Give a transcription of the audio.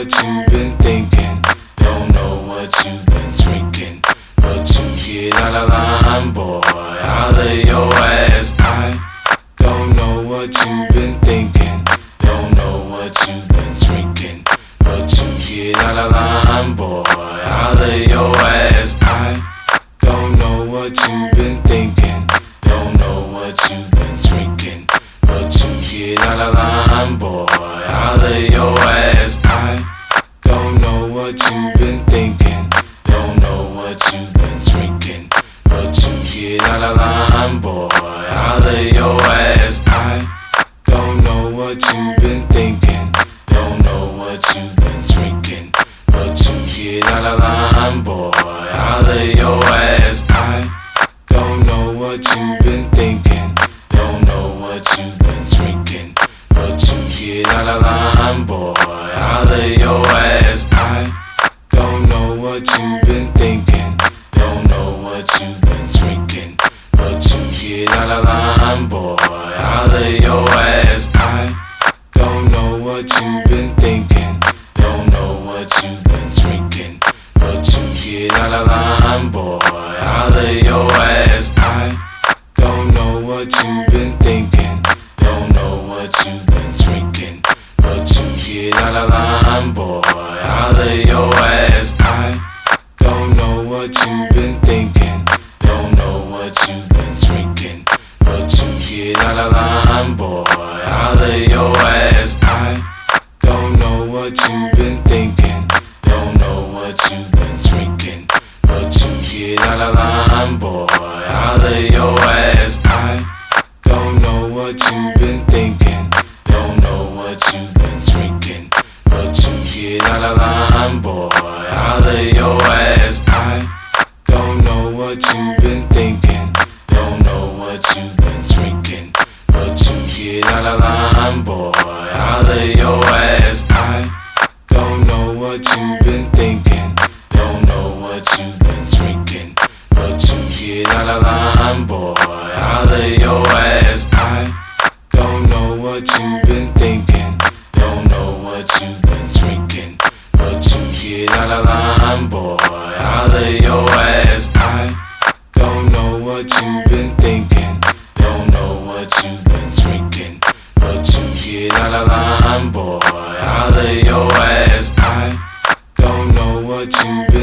what you've been thinking. Don't know what you've been drinking. But you get out of line, boy, holler your ass. I don't know what you've been thinking. Don't know what you've been drinking. But you get out of line, boy, holler your ass. I don't know what you've been thinking. Don't know what you've been drinking. But you get out of line, boy, holler your ass. I don't know what you've been thinking. Don't know what you've been drinking. But you get out of line, boy, holler your ass. I don't know what you've been thinking. Don't know what you've been drinking. But you get out of line, boy, holler your ass. I don't know what you've been thinking. Don't know what you've been drinking. But you get out of line, boy, holler your ass. I don't know what you've been thinking. Don't know what you've been drinking. But you get out of line, boy, holler your ass. I don't know what you've been thinking. Don't know what you've been drinking. But you get out of line, boy, holler your ass. I don't know what you've been thinking. Don't know what you've been drinking. But you get out of line, boy, holler your ass. I don't know what you've been thinking. Don't know what you've been drinking. But you get out of line, boy, holler your ass. I don't know what you've been thinking. Don't know what you've been drinking. But you get out of line, boy, holler your ass. I don't know what you've been thinking. Don't know what you've been drinking. But you get out of line, boy, holler your ass. I don't know what you've been thinking. Don't know what you've been drinking. But you get out of line, boy, holler your ass. I don't know what you've been thinking. Don't know what you've been drinking. But you get out of line, boy, holler your ass. I don't know what you've been thinking. Don't know what you've been drinking. But you get out of line, boy, holler your ass. I don't know what you've been thinking. Don't know what you've been drinking. But you get out of line, boy, holler your ass. I don't know what you've been